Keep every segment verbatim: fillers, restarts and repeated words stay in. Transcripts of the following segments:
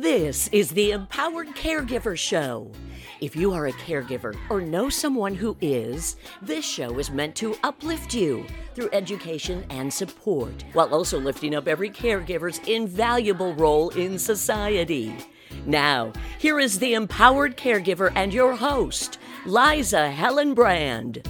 This is the Empowered Caregiver Show. If you are a caregiver or know someone who is, this show is meant to uplift you through education and support, while also lifting up every caregiver's invaluable role in society. Now, here is the Empowered Caregiver and your host, Liza Hellenbrand.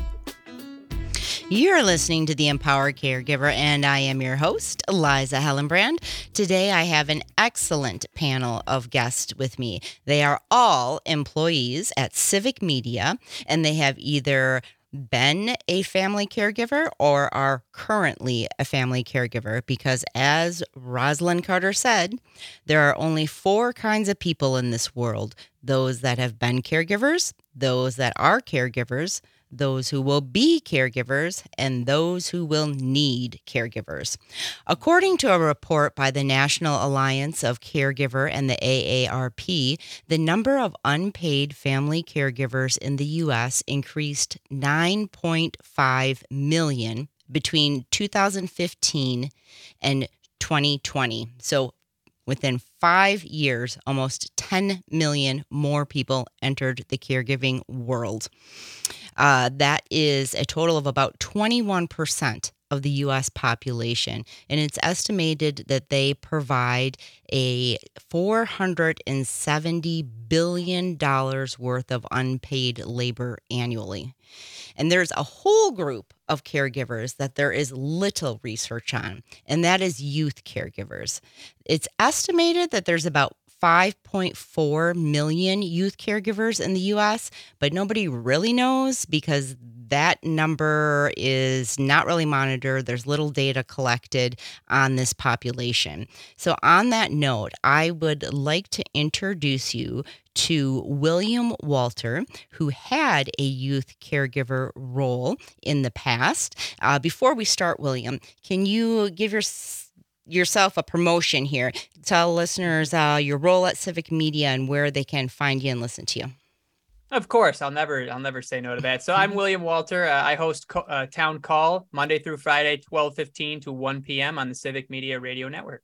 You're listening to The Empowered Caregiver, and I am your host, Liza Hellenbrand. Today, I have an excellent panel of guests with me. They are all employees at Civic Media, and they have either been a family caregiver or are currently a family caregiver, because as Rosalind Carter said, there are only four kinds of people in this world: those that have been caregivers, those that are caregivers, those who will be caregivers, and those who will need caregivers. According to a report by the National Alliance of Caregiver and the A A R P, the number of unpaid family caregivers in the U S increased nine point five million between two thousand fifteen and twenty twenty. So within five years, almost ten million more people entered the caregiving world. Uh, that is a total of about twenty-one percent of the U S population, and it's estimated that they provide a four hundred seventy billion dollars worth of unpaid labor annually. And there's a whole group of caregivers that there is little research on, and that is youth caregivers. It's estimated that there's about five point four million youth caregivers in the U S, but nobody really knows because that number is not really monitored. There's little data collected on this population. So on that note, I would like to introduce you to William Walter, who had a youth caregiver role in the past. Uh, before we start, William, can you give your yourself a promotion here? Tell listeners uh, your role at Civic Media and where they can find you and listen to you. Of course, I'll never, I'll never say no to that. So I'm William Walter. Uh, I host co- uh, Town Call Monday through Friday, twelve fifteen to one p.m. on the Civic Media Radio Network.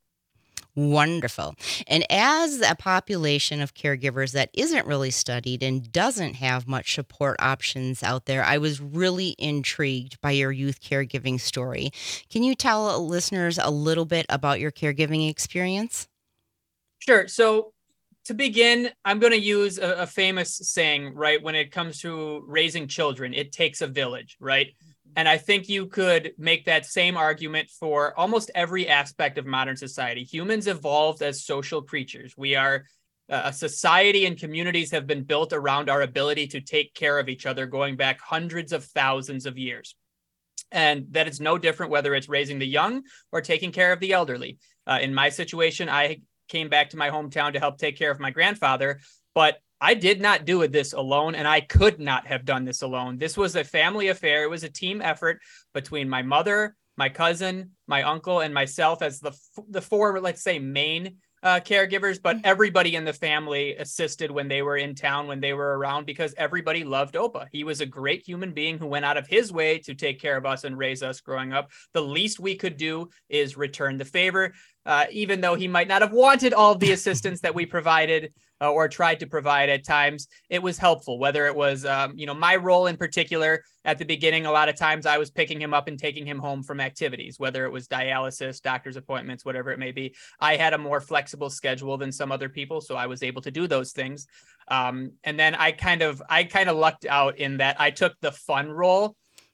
Wonderful. And as a population of caregivers that isn't really studied and doesn't have much support options out there, I was really intrigued by your youth caregiving story. Can you tell listeners a little bit about your caregiving experience? Sure. So to begin, I'm going to use a, a famous saying, right? When it comes to raising children, it takes a village, right? And I think you could make that same argument for almost every aspect of modern society. Humans evolved as social creatures. We are uh, a society, and communities have been built around our ability to take care of each other going back hundreds of thousands of years. And that is no different whether it's raising the young or taking care of the elderly. Uh, in my situation, I came back to my hometown to help take care of my grandfather, but I did not do this alone, and I could not have done this alone. This was a family affair. It was a team effort between my mother, my cousin, my uncle, and myself as the the four, let's say, main uh, caregivers. But everybody in the family assisted when they were in town, when they were around, because everybody loved Opa. He was a great human being who went out of his way to take care of us and raise us growing up. The least we could do is return the favor, uh, even though he might not have wanted all of the assistance that we provided. Uh, or tried to provide at times. It was helpful, whether it was, um, you know, my role in particular at the beginning. A lot of times I was picking him up and taking him home from activities, whether it was dialysis, doctor's appointments, whatever it may be. I had a more flexible schedule than some other people, so I was able to do those things. Um, and then I kind of, I kind of lucked out in that I took the fun role.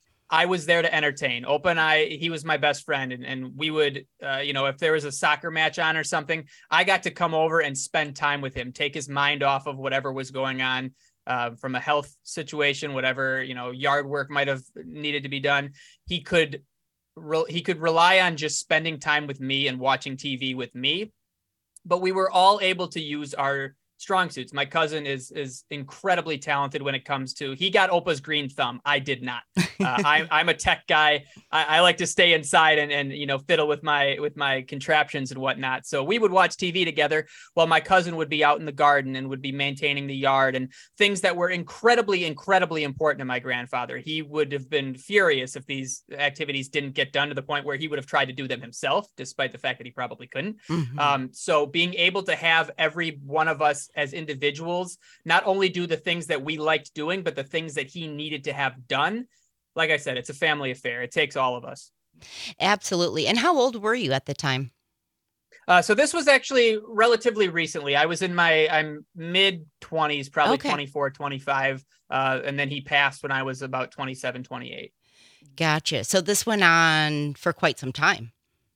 I was there to entertain. Opa and I, he was my best friend. And, and we would, uh, you know, if there was a soccer match on or something, I got to come over and spend time with him, take his mind off of whatever was going on uh, from a health situation, whatever, you know, yard work might have needed to be done. He could, re- he could rely on just spending time with me and watching T V with me. But we were all able to use our strong suits. My cousin is is incredibly talented when it comes to, he got Opa's green thumb. I did not. Uh, I, I'm a tech guy. I, I like to stay inside and, and, you know, fiddle with my, with my contraptions and whatnot. So we would watch T V together while my cousin would be out in the garden and would be maintaining the yard and things that were incredibly, incredibly important to my grandfather. He would have been furious if these activities didn't get done, to the point where he would have tried to do them himself, despite the fact that he probably couldn't. Mm-hmm. Um, so being able to have every one of us as individuals not only do the things that we liked doing, but the things that he needed to have done. Like I said, it's a family affair. It takes all of us. Absolutely. And how old were you at the time? Uh, so this was actually relatively recently. I was in my, I'm mid twenties, probably okay. twenty-four, twenty-five. Uh, and then he passed when I was about twenty-seven, twenty-eight. Gotcha. So this went on for quite some time.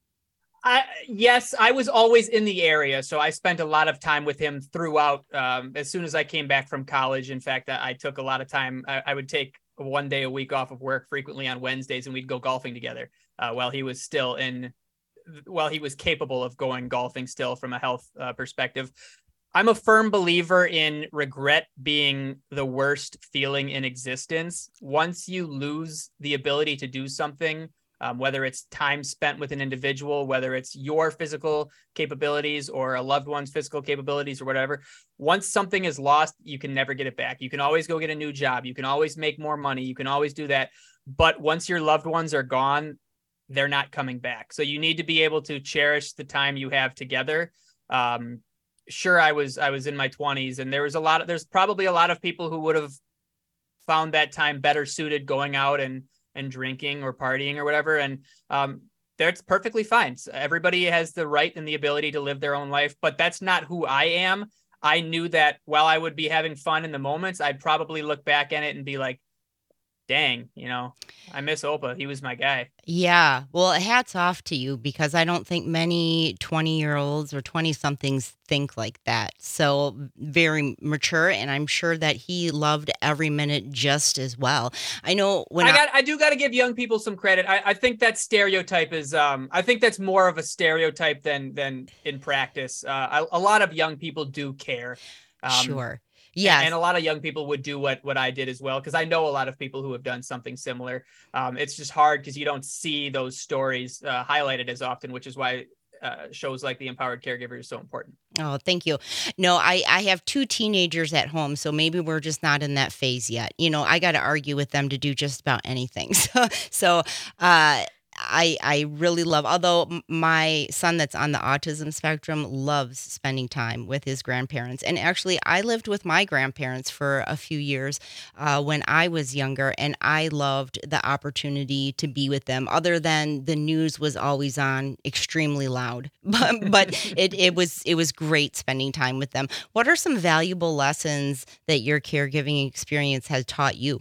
I, yes, I was always in the area. So I spent a lot of time with him throughout. Um, as soon as I came back from college, in fact, I, I took a lot of time. I, I would take one day a week off of work, frequently on Wednesdays, and we'd go golfing together uh, while he was still in, while he was capable of going golfing still from a health uh, perspective. I'm a firm believer in regret being the worst feeling in existence. Once you lose the ability to do something, Um, whether it's time spent with an individual, whether it's your physical capabilities or a loved one's physical capabilities or whatever, once something is lost, you can never get it back. You can always go get a new job. You can always make more money. You can always do that. But once your loved ones are gone, they're not coming back. So you need to be able to cherish the time you have together. Um, sure, I was I was in my twenties, and there was a lot of, there's probably a lot of people who would have found that time better suited going out and and drinking or partying or whatever. And um, that's perfectly fine. So everybody has the right and the ability to live their own life, but that's not who I am. I knew that while I would be having fun in the moments, I'd probably look back at it and be like, dang, you know, I miss Opa. He was my guy. Yeah. Well, hats off to you, because I don't think many twenty year olds or twenty somethings think like that. So very mature. And I'm sure that he loved every minute just as well. I know when I I, got, I do got to give young people some credit. I, I think that stereotype is, um, I think that's more of a stereotype than, than in practice. Uh, a, a lot of young people do care. Um, sure. Yeah. And a lot of young people would do what, what I did as well, because I know a lot of people who have done something similar. Um, it's just hard because you don't see those stories uh, highlighted as often, which is why uh, shows like The Empowered Caregiver is so important. Oh, thank you. No, I, I have two teenagers at home, so maybe we're just not in that phase yet. You know, I got to argue with them to do just about anything. So, so uh I I really love, although my son that's on the autism spectrum loves spending time with his grandparents. And actually, I lived with my grandparents for a few years uh, when I was younger, and I loved the opportunity to be with them, other than the news was always on extremely loud. But, but it, it was it was great spending time with them. What are some valuable lessons that your caregiving experience has taught you?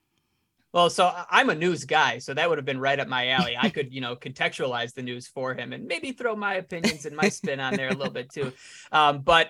Well, so I'm a news guy, so that would have been right up my alley. I could, you know, contextualize the news for him and maybe throw my opinions and my spin on there a little bit too. Um, but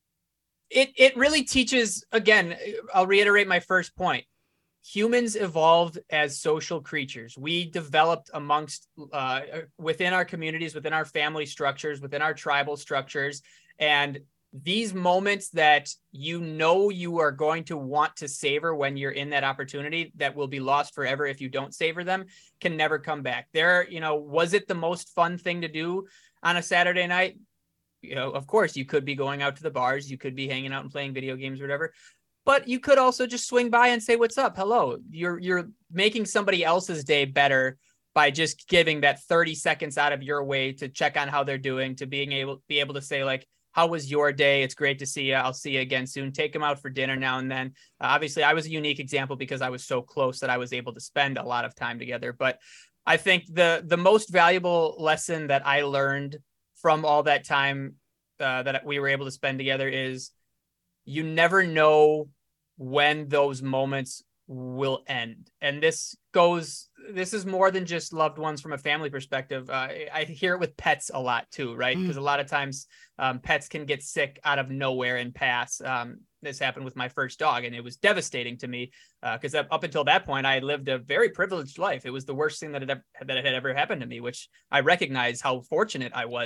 it it really teaches, again, I'll reiterate my first point. Humans evolved as social creatures. We developed amongst, uh, within our communities, within our family structures, within our tribal structures. And these moments that you know you are going to want to savor when you're in that opportunity that will be lost forever if you don't savor them can never come back. There, you know, was it the most fun thing to do on a Saturday night? You know, of course, you could be going out to the bars, you could be hanging out and playing video games or whatever, but you could also just swing by and say, what's up? Hello. You're, you're making somebody else's day better by just giving that thirty seconds out of your way to check on how they're doing, to being able, be able to say like, how was your day? It's great to see you. I'll see you again soon. Take them out for dinner now and then. Uh, obviously, I was a unique example because I was so close that I was able to spend a lot of time together. But I think the the most valuable lesson that I learned from all that time uh, that we were able to spend together is you never know when those moments will end. And this goes, this is more than just loved ones from a family perspective. Uh, I hear it with pets a lot too, right? Because mm. a lot of times um, pets can get sick out of nowhere and pass. Um, this happened with my first dog, and it was devastating to me because uh, up until that point, I had lived a very privileged life. It was the worst thing that had, ever, that had ever happened to me, which I recognize how fortunate I was.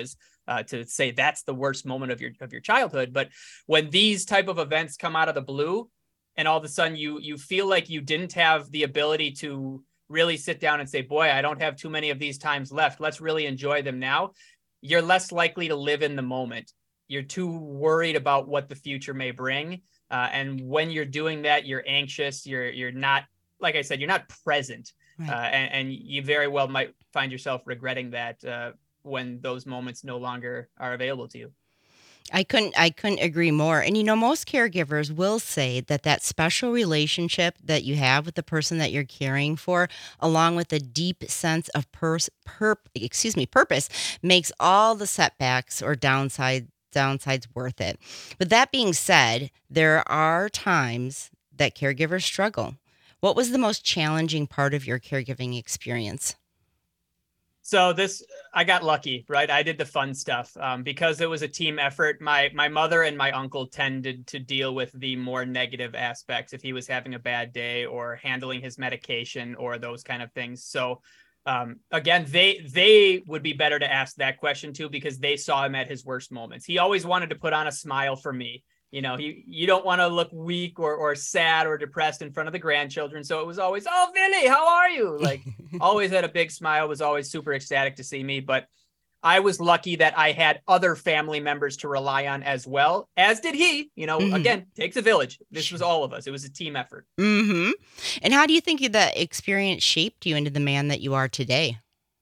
uh, to say that's the worst moment of your of your childhood. But when these type of events come out of the blue, and all of a sudden you you feel like you didn't have the ability to really sit down and say, boy, I don't have too many of these times left. Let's really enjoy them now. You're less likely to live in the moment. You're too worried about what the future may bring. Uh, and when you're doing that, you're anxious. You're you're not, like I said, you're not present. Right. Uh, and, and you very well might find yourself regretting that uh, when those moments no longer are available to you. I couldn't I couldn't agree more. And you know, most caregivers will say that that special relationship that you have with the person that you're caring for, along with a deep sense of pers- perp, excuse me, purpose, makes all the setbacks or downside downsides worth it. But that being said, there are times that caregivers struggle. What was the most challenging part of your caregiving experience? So this, I got lucky, right? I did the fun stuff um, because it was a team effort. My my mother and my uncle tended to deal with the more negative aspects if he was having a bad day or handling his medication or those kind of things. So um, again, they they would be better to ask that question too, because they saw him at his worst moments. He always wanted to put on a smile for me. You know, he, you don't want to look weak or, or sad or depressed in front of the grandchildren. So it was always, oh, Billy, how are you? Like always had a big smile, was always super ecstatic to see me. But I was lucky that I had other family members to rely on as well, as did he. You know, mm-hmm. Again, takes a village. This was all of us. It was a team effort. Mm-hmm. And how do you think that experience shaped you into the man that you are today?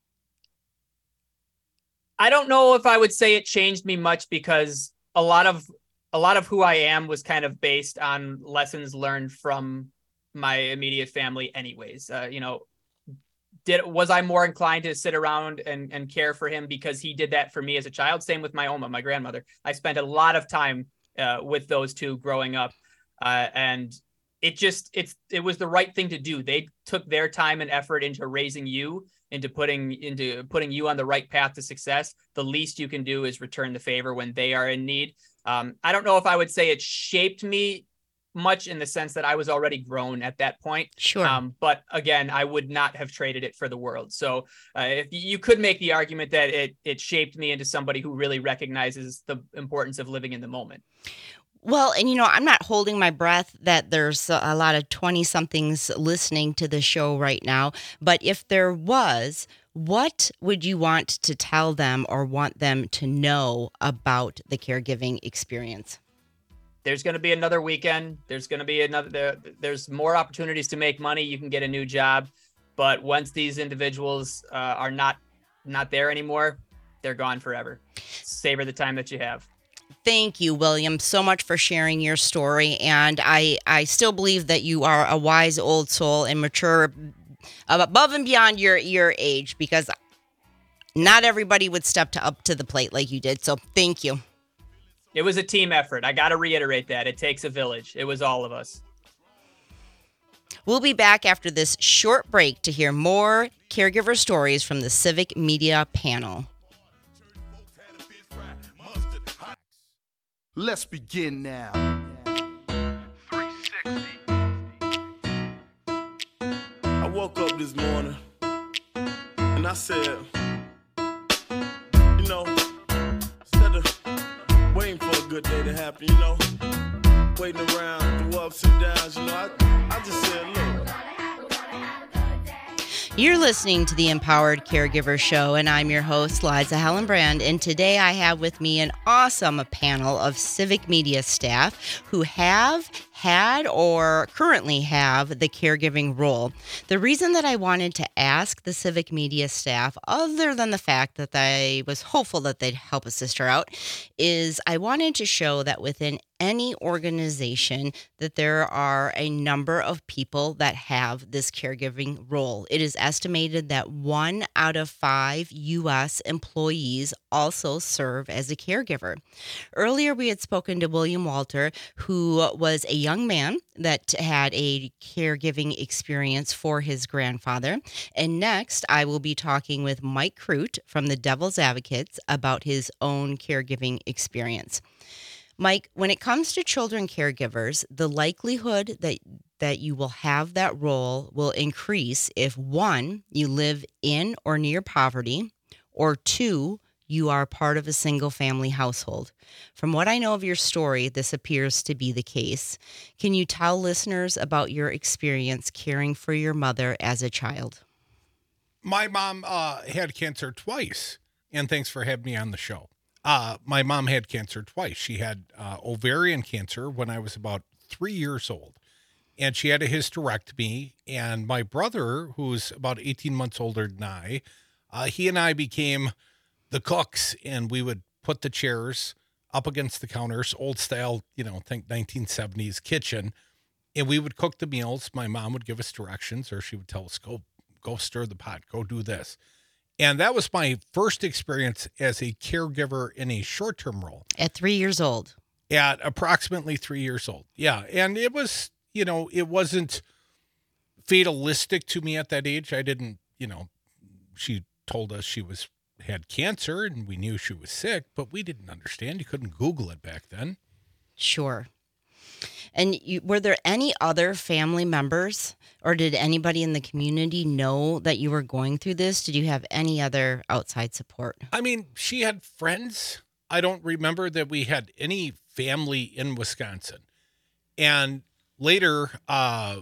I don't know if I would say it changed me much, because a lot of a lot of who I am was kind of based on lessons learned from my immediate family anyways. Uh, you know, did was I more inclined to sit around and, and care for him because he did that for me as a child? Same with my Oma, my grandmother. I spent a lot of time uh, with those two growing up. Uh, and it just, it's, it was the right thing to do. They took their time and effort into raising you, into putting, into putting you on the right path to success. The least you can do is return the favor when they are in need. Um, I don't know if I would say it shaped me much in the sense that I was already grown at that point. Sure. Um, but again, I would not have traded it for the world. So uh, if you could make the argument that it, it shaped me into somebody who really recognizes the importance of living in the moment. Well, and you know, I'm not holding my breath that there's a lot of twenty-somethings listening to the show right now. But if there was, what would you want to tell them or want them to know about the caregiving experience? There's going to be another weekend. There's going to be another, there, there's more opportunities to make money. You can get a new job. But once these individuals uh, are not, not there anymore, they're gone forever. Savor the time that you have. Thank you, William, so much for sharing your story. And I, I still believe that you are a wise old soul and mature above and beyond your, your age, because not everybody would step to, up to the plate like you did. So thank you. It was a team effort. I got to reiterate that. It takes a village. It was all of us. We'll be back after this short break to hear more caregiver stories from the Civic Media panel. Let's begin now. three sixty. I woke up this morning and I said, you know, instead of waiting for a good day to happen, you know, waiting around through ups and downs, you know, I, I just said, look. You're listening to the Empowered Caregiver Show, and I'm your host, Liza Hellenbrand. And today I have with me an awesome panel of Civic Media staff who have had or currently have the caregiving role. The reason that I wanted to ask the Civic Media staff, other than the fact that I was hopeful that they'd help a sister out, is I wanted to show that within any organization that there are a number of people that have this caregiving role. It is estimated that one out of five U S employees also serve as a caregiver. Earlier, we had spoken to William Walter, who was a young man that had a caregiving experience for his grandfather. And next, I will be talking with Mike Crute from the Devil's Advocates about his own caregiving experience. Mike, when it comes to children caregivers, the likelihood that that you will have that role will increase if, one, you live in or near poverty, or two, you are part of a single family household. From what I know of your story, this appears to be the case. Can you tell listeners about your experience caring for your mother as a child? My mom uh, had cancer twice, and thanks for having me on the show. Uh, my mom had cancer twice. She had uh, ovarian cancer when I was about three years old, and she had a hysterectomy. And my brother, who's about eighteen months older than I, uh, he and I became the cooks, and we would put the chairs up against the counters, old style, you know, think nineteen seventies kitchen, and we would cook the meals. My mom would give us directions, or she would tell us, go, go stir the pot, go do this. And that was my first experience as a caregiver in a short-term role. At three years old. At approximately three years old. Yeah. And it was, you know, it wasn't fatalistic to me at that age. I didn't, you know, she told us she was had cancer and we knew she was sick, but we didn't understand. You couldn't Google it back then. Sure. And you, were there any other family members, or did anybody in the community know that you were going through this? Did you have any other outside support? I mean, she had friends. I don't remember that we had any family in Wisconsin. And later, uh,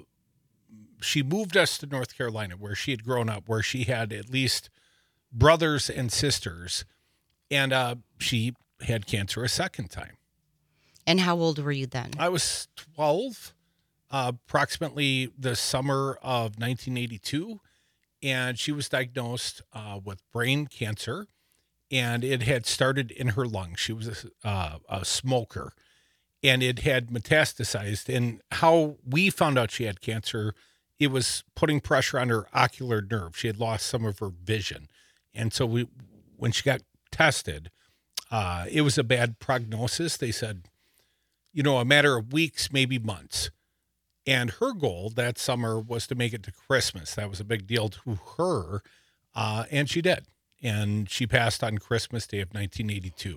she moved us to North Carolina, where she had grown up, where she had at least brothers and sisters. And uh, she had cancer a second time. And how old were you then? I was twelve, uh, approximately the summer of nineteen eighty-two, and she was diagnosed uh, with brain cancer, and it had started in her lungs. She was a, uh, a smoker, and it had metastasized. And how we found out she had cancer, it was putting pressure on her ocular nerve. She had lost some of her vision, and so we, when she got tested, uh, it was a bad prognosis. They said, you know, a matter of weeks, maybe months. And her goal that summer was to make it to Christmas. That was a big deal to her. Uh, and she did. And she passed on Christmas Day of nineteen eighty-two.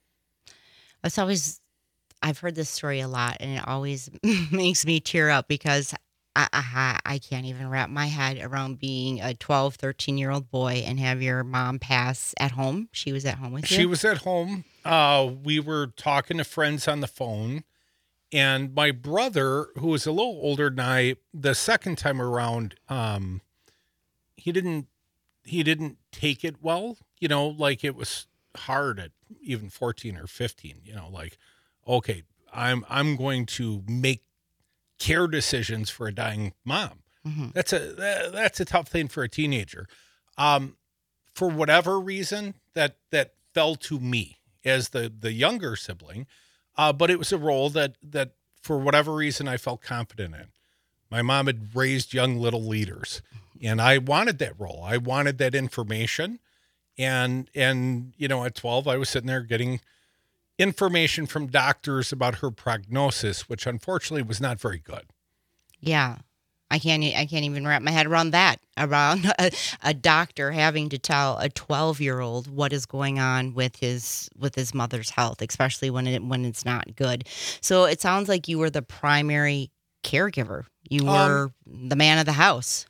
It's always, I've heard this story a lot, and it always makes me tear up because I, I, I can't even wrap my head around being a twelve, thirteen-year-old boy and have your mom pass at home. She was at home with you? She was at home. Uh, we were talking to friends on the phone, and my brother, who was a little older than I, the second time around, um, he didn't, he didn't take it well, you know, like it was hard at even fourteen or fifteen, you know, like, okay, I'm, I'm going to make care decisions for a dying mom. Mm-hmm. That's a, that, that's a tough thing for a teenager. Um, for whatever reason that, that fell to me as the, the younger sibling. Uh, but it was a role that, that for whatever reason I felt confident in. My mom had raised young little leaders, and I wanted that role. I wanted that information. And, and, you know, at twelve, I was sitting there getting information from doctors about her prognosis, which unfortunately was not very good. Yeah. I can't, I can't even wrap my head around that, around a, a doctor having to tell a twelve year old what is going on with his, with his mother's health, especially when it, when it's not good. So it sounds like you were the primary caregiver. You were um, the man of the house.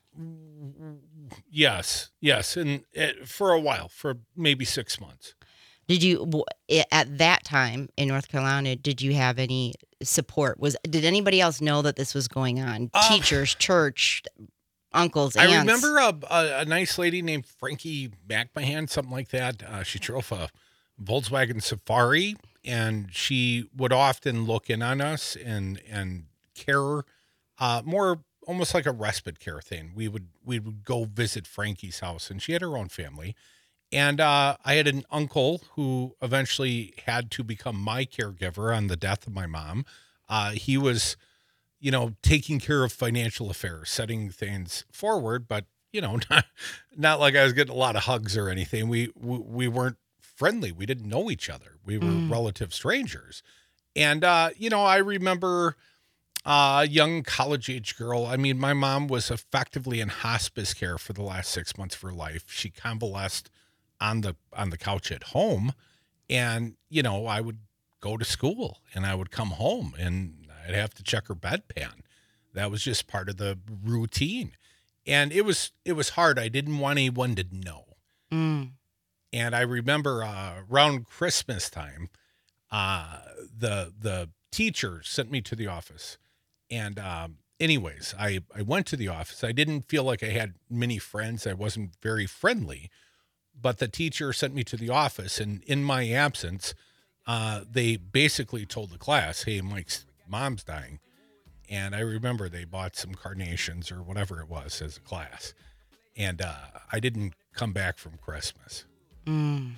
Yes. Yes. And it, for a while, for maybe six months. Did you, at that time in North Carolina, did you have any support? Was Did anybody else know that this was going on? Uh, Teachers, church, uncles, aunts? I remember a, a, a nice lady named Frankie McMahon, something like that. Uh, she drove a Volkswagen Safari, and she would often look in on us and and care, uh, more almost like a respite care thing. We would we would go visit Frankie's house, and she had her own family. And uh, I had an uncle who eventually had to become my caregiver on the death of my mom. Uh, he was, you know, taking care of financial affairs, setting things forward, but, you know, not, not like I was getting a lot of hugs or anything. We, we, we weren't friendly. We didn't know each other. We were mm. relative strangers. And, uh, you know, I remember a young college-age girl. I mean, my mom was effectively in hospice care for the last six months of her life. She convalesced on the on the couch at home, and you know, I would go to school and I would come home and I'd have to check her bedpan. That was just part of the routine, and it was it was hard. I didn't want anyone to know. Mm. And I remember uh, around Christmas time, uh, the the teacher sent me to the office. And um, anyways, I, I went to the office. I didn't feel like I had many friends. I wasn't very friendly. But the teacher sent me to the office. And in my absence, uh, they basically told the class, hey, Mike's mom's dying. And I remember they bought some carnations or whatever it was as a class. And uh, I didn't come back from Christmas. Mm.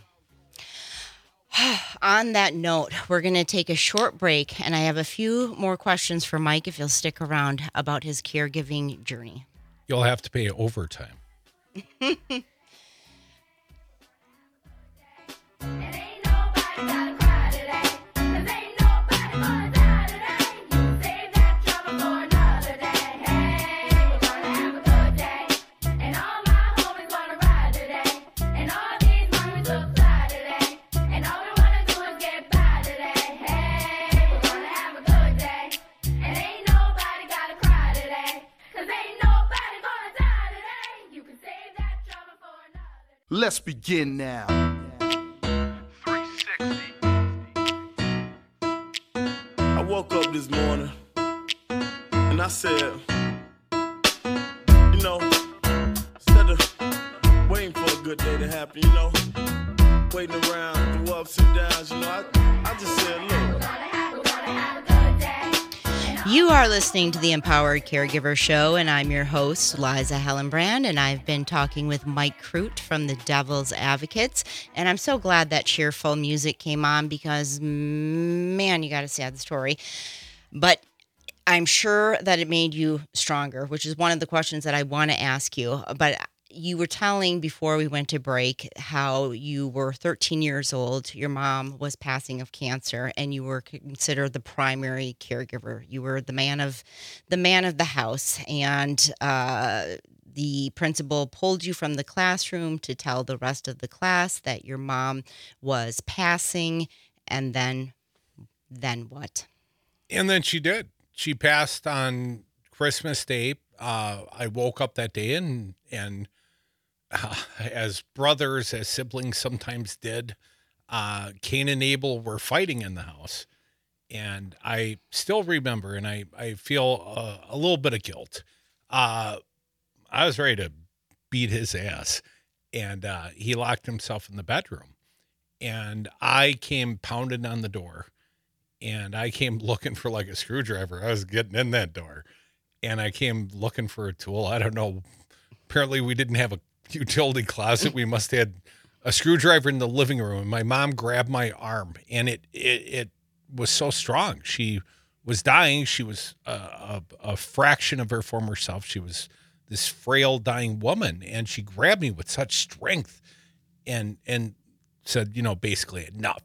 On that note, we're going to take a short break, and I have a few more questions for Mike, if you'll stick around, about his caregiving journey. You'll have to pay overtime. Let's begin now. three sixty. I woke up this morning and I said, you know, instead of waiting for a good day to happen, you know, waiting around through ups and downs, you know, I, I just said, look. You are listening to the Empowered Caregiver Show, and I'm your host, Liza Hellenbrand, and I've been talking with Mike Crute from the Devil's Advocates, and I'm so glad that cheerful music came on because, man, you got a sad story. But I'm sure that it made you stronger, which is one of the questions that I want to ask you. But you were telling before we went to break how you were thirteen years old. Your mom was passing of cancer, and you were considered the primary caregiver. You were the man of the man of the house, and uh, the principal pulled you from the classroom to tell the rest of the class that your mom was passing. And then, then what? And then she did. She passed on Christmas Day. Uh, I woke up that day and and. Uh, as brothers, as siblings sometimes did, uh, Cain and Abel were fighting in the house. And I still remember, and I, I feel uh, a little bit of guilt. Uh, I was ready to beat his ass. And uh, he locked himself in the bedroom. And I came pounding on the door. And I came looking for like a screwdriver. I was getting in that door. And I came looking for a tool. I don't know. Apparently we didn't have a utility closet. We must have had a screwdriver in the living room. And my mom grabbed my arm, and it it, it was so strong. She was dying. She was a, a, a fraction of her former self. She was this frail, dying woman, and she grabbed me with such strength and and said, you know, basically enough.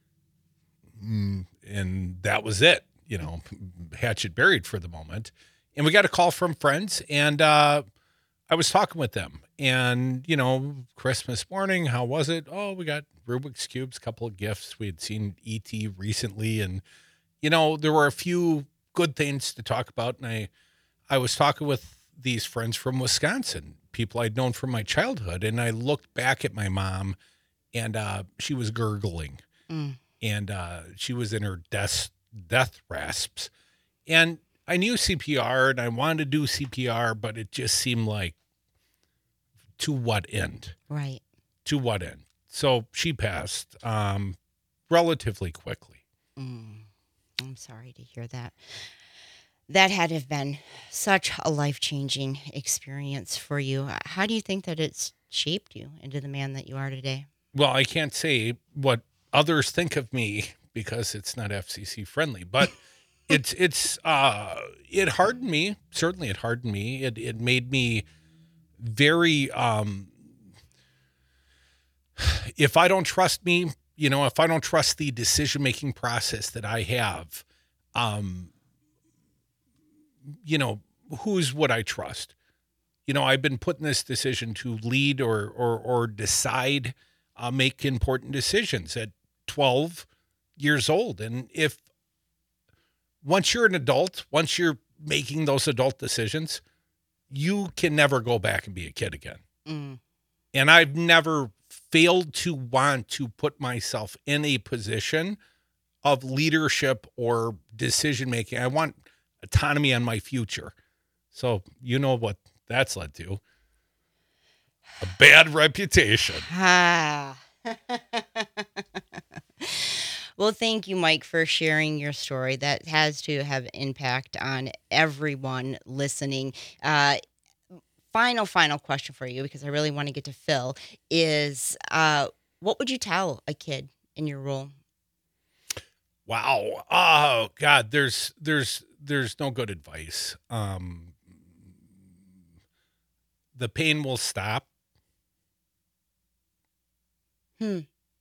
Mm, and that was it. You know, hatchet buried for the moment. And we got a call from friends, and uh, I was talking with them. And, you know, Christmas morning, how was it? Oh, we got Rubik's Cubes, a couple of gifts. We had seen E T recently. And, you know, there were a few good things to talk about. And I, I was talking with these friends from Wisconsin, people I'd known from my childhood. And I looked back at my mom, and uh, she was gurgling. Mm. And uh, she was in her death, death rasps. And I knew C P R, and I wanted to do C P R, but it just seemed like, to what end? Right. To what end? So she passed um, relatively quickly. Mm. I'm sorry to hear that. That had to have been such a life-changing experience for you. How do you think that it's shaped you into the man that you are today? Well, I can't say what others think of me because it's not F C C friendly, but it's it's uh, it hardened me. Certainly, it hardened me. It it made me very, um, if I don't trust me, you know, if I don't trust the decision-making process that I have, um, you know, who's would I trust? You know, I've been put in this decision to lead or, or, or decide, uh, make important decisions at twelve years old. And if once you're an adult, once you're making those adult decisions, you can never go back and be a kid again. Mm. And I've never failed to want to put myself in a position of leadership or decision making. I want autonomy on my future. So you know what that's led to. A bad reputation. Ah. Well, thank you, Mike, for sharing your story. That has to have impact on everyone listening. Uh, final, final question for you, because I really want to get to Phil, is uh, what would you tell a kid in your role? Wow. Oh God, there's there's there's no good advice. Um, the pain will stop. Hmm.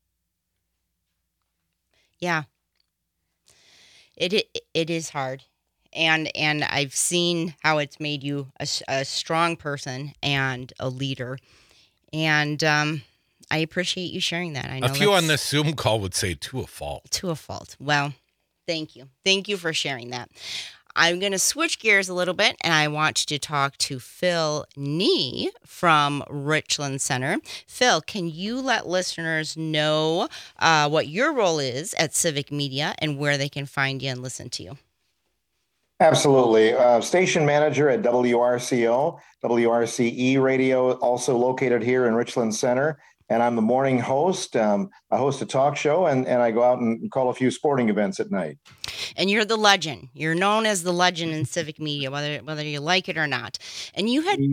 Yeah. It, it it is hard, and and I've seen how it's made you a, s- a strong person and a leader, and um, I appreciate you sharing that. I know A few on that's this Zoom call would say to a fault. to a fault. Well, thank you, thank you for sharing that. I'm going to switch gears a little bit, and I want to talk to Phil Nee from Richland Center. Phil, can you let listeners know uh, what your role is at Civic Media and where they can find you and listen to you? Absolutely. Uh, station manager at W R C O, W R C E Radio, also located here in Richland Center. And I'm the morning host. Um, I host a talk show, and, and I go out and call a few sporting events at night. And you're the legend. You're known as the legend in Civic Media, whether whether you like it or not. And you had,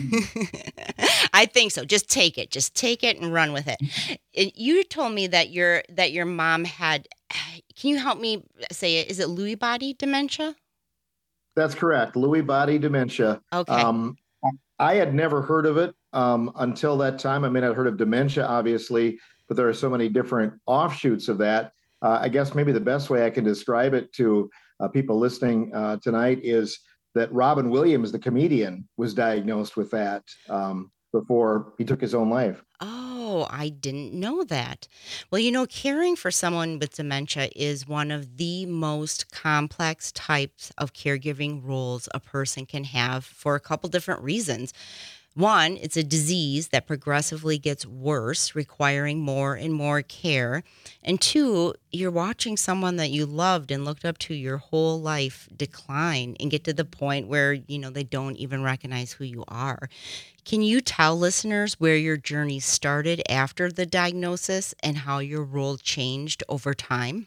I think so. Just take it. Just take it and run with it. It- You told me that your that your mom had. Can you help me say it? Is it Lewy body dementia? That's correct. Lewy body dementia. Okay. Um, I had never heard of it um, until that time. I mean, I'd heard of dementia, obviously, but there are so many different offshoots of that. Uh, I guess maybe the best way I can describe it to uh, people listening uh, tonight is that Robin Williams, the comedian, was diagnosed with that um, before he took his own life. Oh, I didn't know that. Well, you know, caring for someone with dementia is one of the most complex types of caregiving roles a person can have for a couple different reasons. One, it's a disease that progressively gets worse, requiring more and more care. And two, you're watching someone that you loved and looked up to your whole life decline and get to the point where, you know, they don't even recognize who you are. Can you tell listeners where your journey started after the diagnosis and how your role changed over time?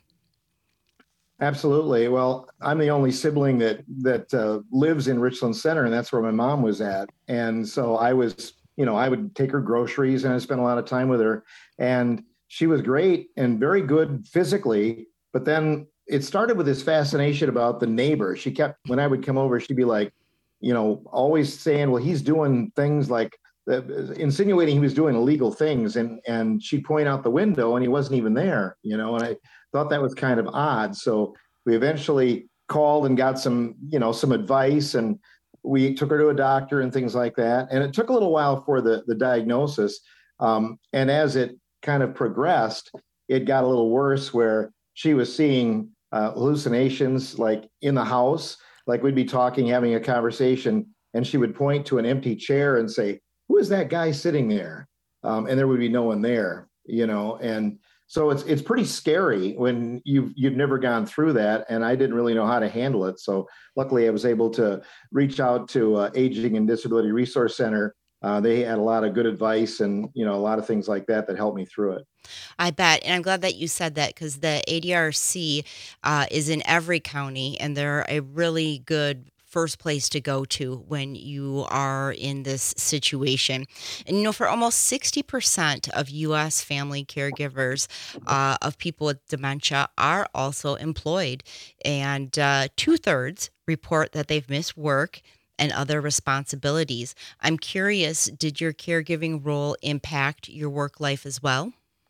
Absolutely. Well, I'm the only sibling that that uh, lives in Richland Center, and that's where my mom was at. And so I was, you know, I would take her groceries, and I spent a lot of time with her. And she was great and very good physically. But then it started with this fascination about the neighbor. She kept, when I would come over, she'd be like, you know, always saying, "Well, he's doing things like." Uh, insinuating he was doing illegal things, and and she'd point out the window, and he wasn't even there, you know. And I thought that was kind of odd. So we eventually called and got some, you know, some advice, and we took her to a doctor and things like that. And it took a little while for the the diagnosis. Um, and as it kind of progressed, it got a little worse, where she was seeing uh, hallucinations, like in the house, like we'd be talking, having a conversation, and she would point to an empty chair and say, "Who is that guy sitting there?" Um, and there would be no one there, you know. And so it's it's pretty scary when you've you've never gone through that, and I didn't really know how to handle it. So luckily, I was able to reach out to uh, Aging and Disability Resource Center. Uh, they had a lot of good advice, and you know, a lot of things like that that helped me through it. I bet. And I'm glad that you said that, because the A D R C uh, is in every county, and they're a really good first place to go to when you are in this situation. And, you know, for almost sixty percent of U S family caregivers uh, of people with dementia are also employed. And uh, two thirds report that they've missed work and other responsibilities. I'm curious, did your caregiving role impact your work life as well?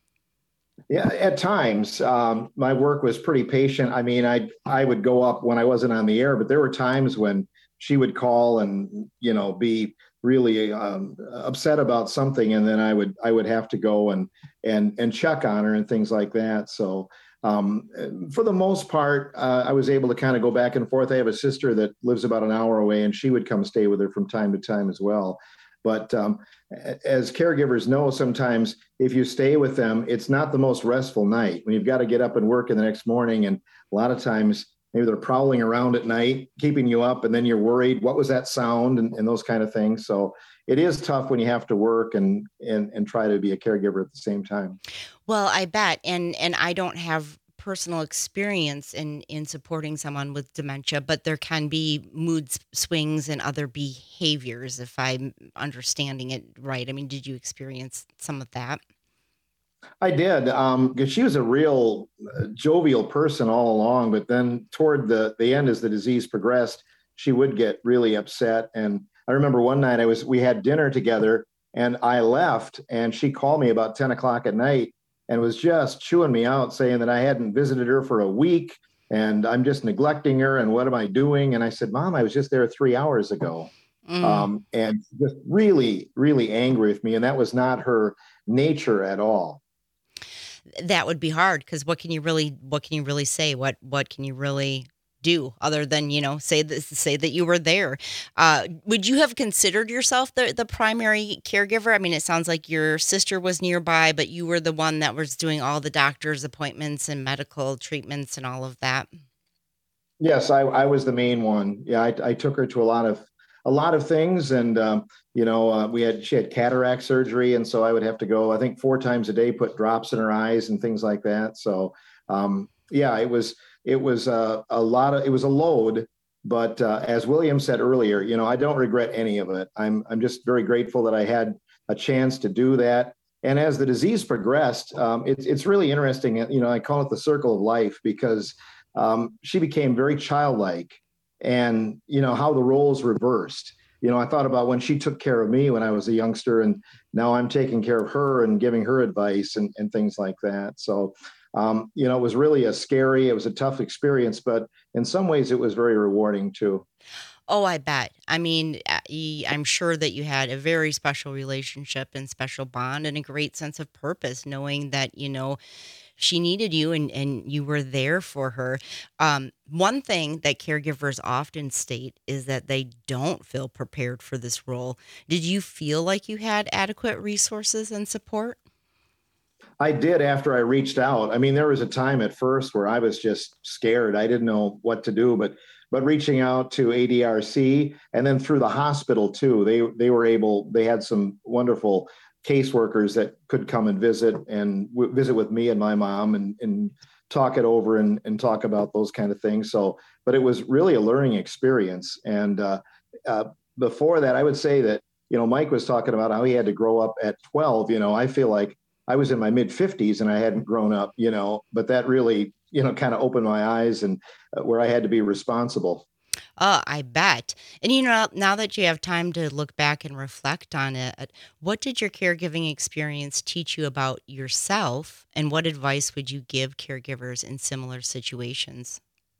Yeah, at times um, my work was pretty patient. I mean, I I would go up when I wasn't on the air, but there were times when she would call and, you know, be really um, upset about something, and then I would I would have to go and and and check on her and things like that. So um, for the most part, uh, I was able to kind of go back and forth. I have a sister that lives about an hour away, and she would come stay with her from time to time as well. But um, as caregivers know, sometimes if you stay with them, it's not the most restful night when you've got to get up and work in the next morning. And a lot of times maybe they're prowling around at night, keeping you up, and then you're worried, what was that sound, and, and those kind of things. So it is tough when you have to work and, and, and try to be a caregiver at the same time. Well, I bet. And, and I don't have personal experience in, in supporting someone with dementia, but there can be mood swings and other behaviors, if I'm understanding it right. I mean, did you experience some of that? I did, um, because she was a real uh, jovial person all along, but then toward the, the end, as the disease progressed, she would get really upset. And I remember one night I was, we had dinner together and I left, and she called me about ten o'clock at night and was just chewing me out, saying that I hadn't visited her for a week and I'm just neglecting her. And what am I doing? And I said, Mom, I was just there three hours ago. Mm. Um, and just really, really angry with me. And that was not her nature at all. That would be hard, because what can you really, what can you really say? What, what can you really do other than, you know, say this, say that you were there? Uh, would you have considered yourself the, the primary caregiver? I mean, it sounds like your sister was nearby, but you were the one that was doing all the doctor's appointments and medical treatments and all of that. Yes, I, I was the main one. Yeah, I, I took her to a lot of a lot of things, and um, you know, uh, we had she had cataract surgery, and so I would have to go, I think, four times a day, put drops in her eyes and things like that. So um, yeah, it was it was uh, a lot of it was a load, but uh, as William said earlier, you know, I don't regret any of it. I'm I'm just very grateful that I had a chance to do that. And as the disease progressed, um, it's it's really interesting. You know, I call it the circle of life, because um, she became very childlike. And, you know, how the roles reversed. You know, I thought about when she took care of me when I was a youngster, and now I'm taking care of her and giving her advice and, and things like that. So, um, you know, it was really a scary, it was a tough experience, but in some ways it was very rewarding too. Oh, I bet. I mean, I'm sure that you had a very special relationship and special bond and a great sense of purpose, knowing that, you know, she needed you and, and you were there for her. Um, one thing that caregivers often state is that they don't feel prepared for this role. Did you feel like you had adequate resources and support? I did after I reached out. I mean, there was a time at first where I was just scared. I didn't know what to do, but but reaching out to A D R C and then through the hospital too, they they were able, they had some wonderful caseworkers that could come and visit and w- visit with me and my mom and, and talk it over and, and talk about those kind of things. So, but it was really a learning experience. And uh, uh, before that, I would say that, you know, Mike was talking about how he had to grow up at twelve. You know, I feel like I was in my mid fifties and I hadn't grown up, you know, but that really, you know, kind of opened my eyes and uh, where I had to be responsible. Oh, I bet. And, you know, now that you have time to look back and reflect on it, what did your caregiving experience teach you about yourself, and what advice would you give caregivers in similar situations?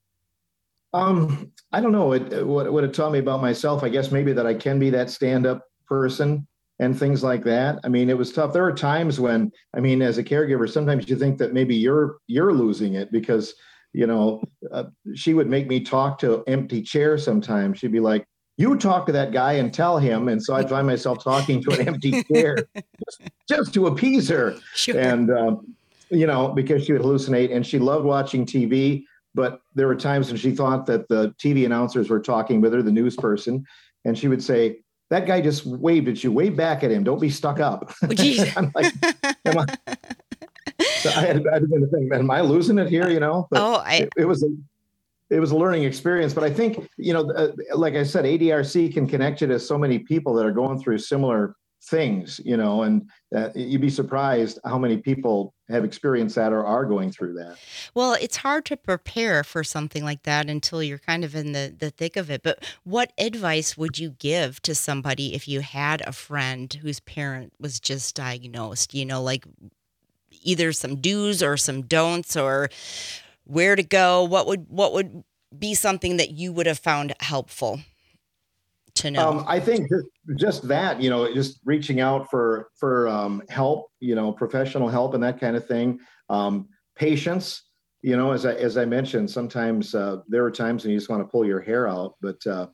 Um, I don't know. It, what, what it taught me about myself, I guess maybe that I can be that stand-up person and things like that. I mean, it was tough. There are times when, I mean, as a caregiver, sometimes you think that maybe you're you're losing it because you know, uh, she would make me talk to empty chairs sometimes. She'd be like, you talk to that guy and tell him. And so I'd find myself talking to an empty chair just, just to appease her. Sure. And, um, you know, because she would hallucinate, and she loved watching T V. But there were times when she thought that the T V announcers were talking with her, the news person, and she would say, that guy just waved at you. Wave back at him. Don't be stuck up. Oh, I'm like, am I? So I had, I had been to think, am I losing it here? You know, but oh, I, it, it was a, it was a learning experience. But I think, you know, uh, like I said, A D R C can connect you to so many people that are going through similar things, you know, and uh, you'd be surprised how many people have experienced that or are going through that. Well, it's hard to prepare for something like that until you're kind of in the, the thick of it. But what advice would you give to somebody if you had a friend whose parent was just diagnosed, you know, like either some do's or some don'ts or where to go? What would, what would be something that you would have found helpful to know? Um, I think just, just that, you know, just reaching out for, for um, help, you know, professional help and that kind of thing. Um, patience, you know, as I, as I mentioned, sometimes uh, there are times when you just want to pull your hair out, but uh,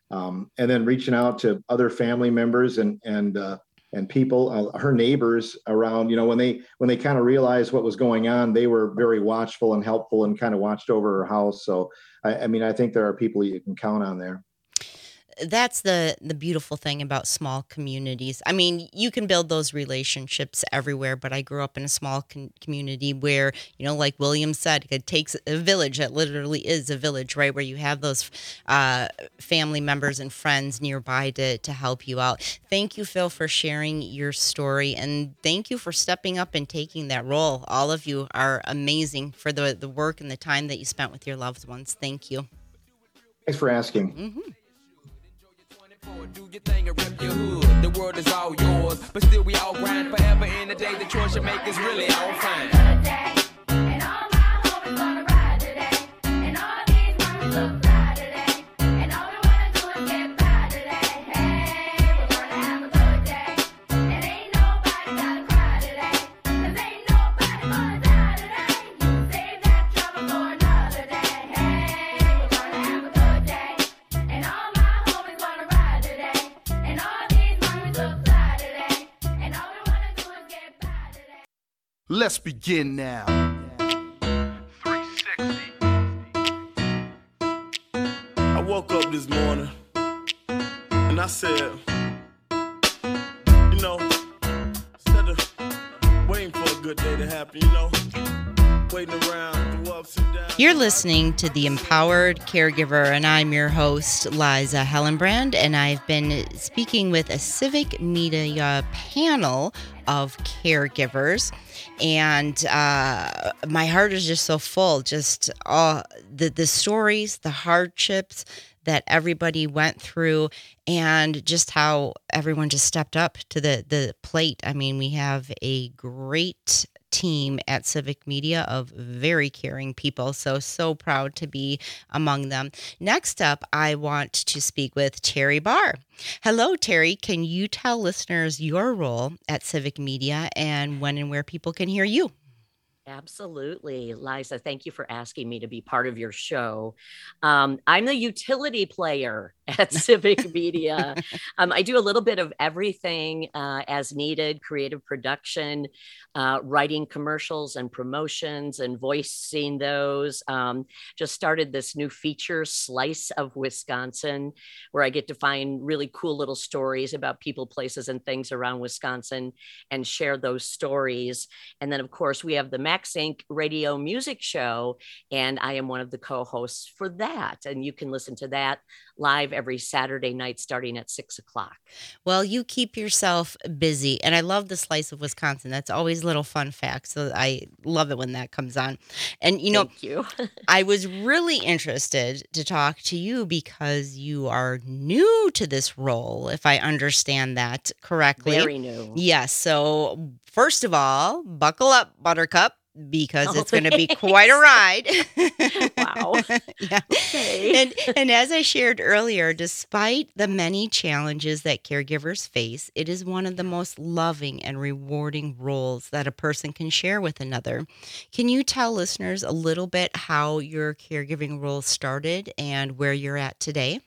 Um, and then reaching out to other family members and and uh, and people, uh, her neighbors around, you know, when they when they kind of realized what was going on, they were very watchful and helpful and kind of watched over her house. So, I, I mean, I think there are people you can count on there. That's the the beautiful thing about small communities. I mean, you can build those relationships everywhere, but I grew up in a small con- community where, you know, like William said, it takes a village. It literally is a village, right? Where you have those uh, family members and friends nearby to, to help you out. Thank you, Phil, for sharing your story. And thank you for stepping up and taking that role. All of you are amazing for the, the work and the time that you spent with your loved ones. Thank you. Thanks for asking. Mm-hmm. Do your thing and rep your hood. The world is all yours, but still we all grind forever in the day. The choice you make is really all fine. And all my homies gonna ride today. And all these mamas look fly today. And all we wanna do is get by today. Hey, we're gonna have a good day. And ain't nobody gotta cry today. 'Cause ain't nobody gonna die today. You save that trouble for another day. Hey, we're gonna have a good day. And all my homies gonna ride today. And all these mamas look fly today. And all we wanna do is get by today. Let's begin now. three sixty. I woke up this morning and I said, you know, instead of waiting for a good day to happen, you know, waiting around through ups and downs. You're listening to The Empowered Caregiver, and I'm your host, Liza Hellenbrand, and I've been speaking with a civic media panel of caregivers, and uh, my heart is just so full, just all the, the stories, the hardships that everybody went through, and just how everyone just stepped up to the, the plate. I mean, we have a great team at Civic Media of very caring people. So, so proud to be among them. Next up, I want to speak with Terry Barr. Hello, Terry. Can you tell listeners your role at Civic Media and when and where people can hear you? Absolutely. Liza, thank you for asking me to be part of your show. Um, I'm the utility player at Civic Media. Um, I do a little bit of everything uh, as needed, creative production, uh, writing commercials and promotions and voicing those. Um, just started this new feature, Slice of Wisconsin, where I get to find really cool little stories about people, places, and things around Wisconsin and share those stories. And then, of course, we have the Max Inc radio music show, and I am one of the co-hosts for that. And you can listen to that live every Saturday night starting at six o'clock. Well, you keep yourself busy, and I love the Slice of Wisconsin. That's always little fun facts. So I love it when that comes on. And you know, Thank you. I was really interested to talk to you because you are new to this role, if I understand that correctly. Very new. Yes. So first of all, buckle up, Buttercup, because Oh, it's going to be thanks. quite a ride. Wow. Yeah. Okay. And and as I shared earlier, despite the many challenges that caregivers face, it is one of the most loving and rewarding roles that a person can share with another. Can you tell listeners a little bit how your caregiving role started and where you're at today?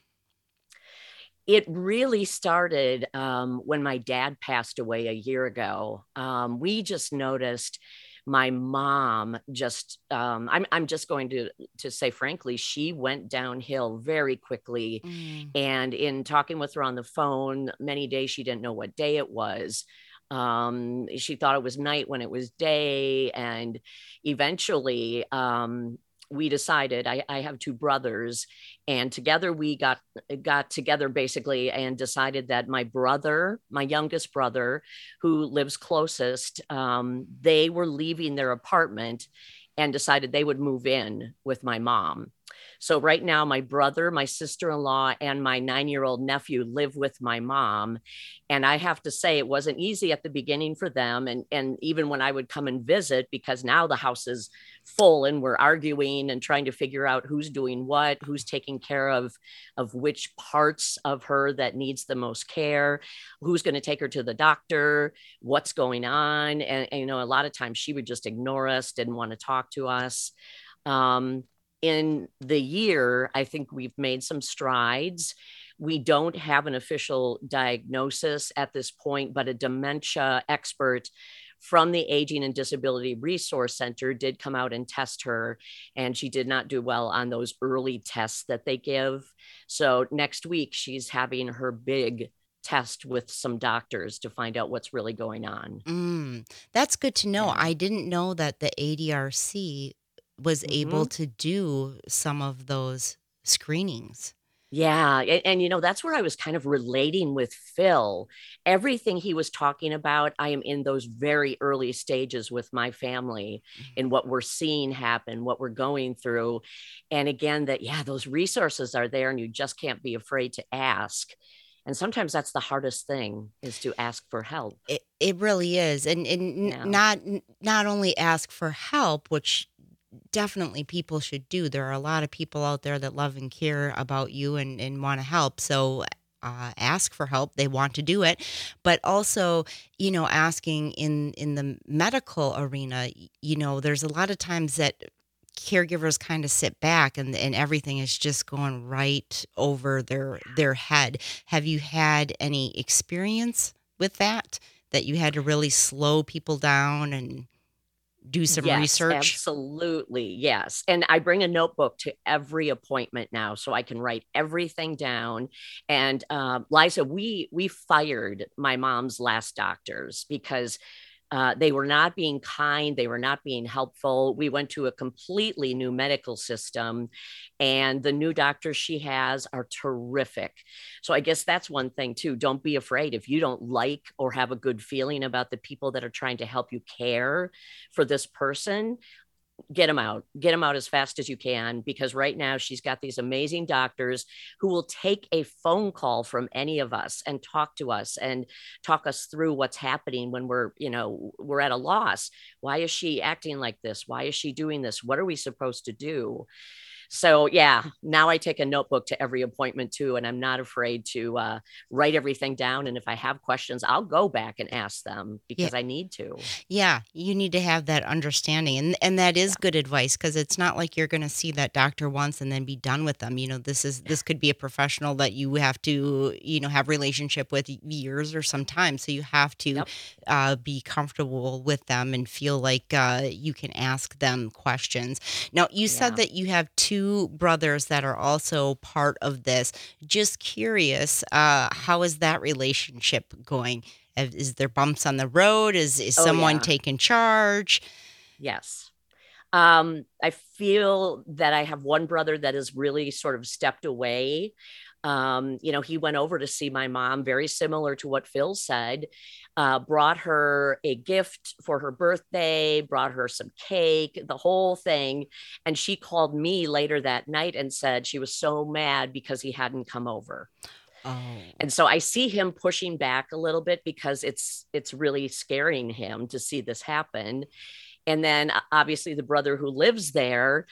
It really started um, when my dad passed away a year ago. Um, we just noticed my mom just, um, I'm, I'm just going to, to say, frankly, she went downhill very quickly. Mm. And in talking with her on the phone, many days she didn't know what day it was. Um, she thought it was night when it was day. And eventually, um, we decided, I, I have two brothers, and together we got got together basically and decided that my brother, my youngest brother, who lives closest, um, they were leaving their apartment and decided they would move in with my mom. So right now, my brother, my sister-in-law, and my nine-year-old nephew live with my mom. And I have to say, it wasn't easy at the beginning for them. And, and even when I would come and visit, because now the house is full and we're arguing and trying to figure out who's doing what, who's taking care of, of which parts of her that needs the most care, who's going to take her to the doctor, what's going on. And, and, you know, a lot of times she would just ignore us, didn't want to talk to us. Um, in the year, I think we've made some strides. We don't have an official diagnosis at this point, but a dementia expert from the Aging and Disability Resource Center did come out and test her, and she did not do well on those early tests that they give. So next week, she's having her big test with some doctors to find out what's really going on. Mm, that's good to know. Yeah. I didn't know that the A D R C was Mhm. able to do some of those screenings. Yeah. And, and, you know, that's where I was kind of relating with Phil. Everything he was talking about, I am in those very early stages with my family in what we're seeing happen, what we're going through. And again, that, yeah, those resources are there and you just can't be afraid to ask. And sometimes that's the hardest thing, is to ask for help. It it really is, and and Yeah. n- not not only ask for help, which definitely people should do. There are a lot of people out there that love and care about you and and want to help. So. Uh, ask for help. They want to do it, but also, you know, asking in in the medical arena. y- You know, there's a lot of times that caregivers kind of sit back and and everything is just going right over their their head. Have you had any experience with that? That you had to really slow people down and do some Yes, research? absolutely. Yes. And I bring a notebook to every appointment now so I can write everything down. And um, Liza, we we fired my mom's last doctors because uh, they were not being kind. They were not being helpful. We went to a completely new medical system, and the new doctors she has are terrific. So I guess that's one thing too. Don't be afraid if you don't like or have a good feeling about the people that are trying to help you care for this person. Get them out, get them out as fast as you can, because right now she's got these amazing doctors who will take a phone call from any of us and talk to us and talk us through what's happening when we're, you know, we're at a loss. Why is she acting like this? Why is she doing this? What are we supposed to do? So yeah, now I take a notebook to every appointment too, and I'm not afraid to uh, write everything down. And if I have questions, I'll go back and ask them because I need to. Yeah, you need to have that understanding. And and that is good advice, because it's not like you're going to see that doctor once and then be done with them. You know, this is this could be a professional that you have to, you know, have relationship with years or some time. So you have to Yep. uh, be comfortable with them and feel like uh, you can ask them questions. Now, you said Yeah. that you have two brothers that are also part of this. Just curious, uh, how is that relationship going? Uh, Is there bumps on the road? Is is Oh, someone yeah. taking charge? Yes. Um, I feel that I have one brother that has really sort of stepped away. Um, you know, he went over to see my mom, very similar to what Phil said, uh, brought her a gift for her birthday, brought her some cake, the whole thing. And she called me later that night and said she was so mad because he hadn't come over. Oh, And so I see him pushing back a little bit because it's it's really scaring him to see this happen. And then uh, obviously the brother who lives there,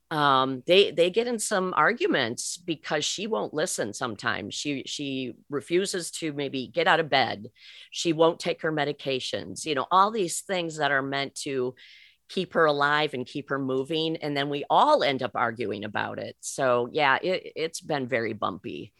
um, they they get in some arguments because she won't listen sometimes. She she refuses to maybe get out of bed. She won't take her medications, you know, all these things that are meant to keep her alive and keep her moving. And then we all end up arguing about it. So yeah, it, it's been very bumpy.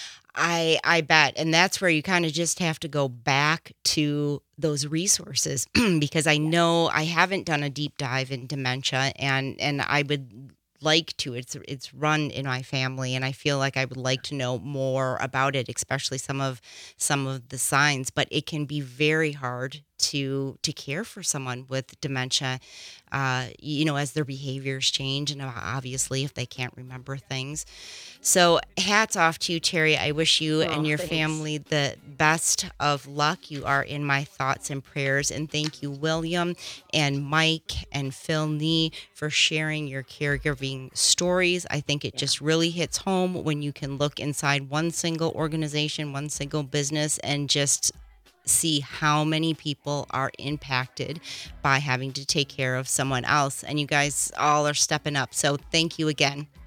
I I bet, and that's where you kind of just have to go back to those resources because I know I haven't done a deep dive in dementia, and and I would like to. It's it's run in my family, and I feel like I would like to know more about it, especially some of some of the signs. But it can be very hard to to care for someone with dementia, uh, you know, as their behaviors change, and obviously if they can't remember things. So hats off to you, Terry. I wish you Oh, and your thanks. family the best of luck. You are in my thoughts and prayers. And thank you, William and Mike and Phil Nee, for sharing your caregiving stories. I think it just really hits home when you can look inside one single organization, one single business, and just see how many people are impacted by having to take care of someone else. And you guys all are stepping up. So thank you again.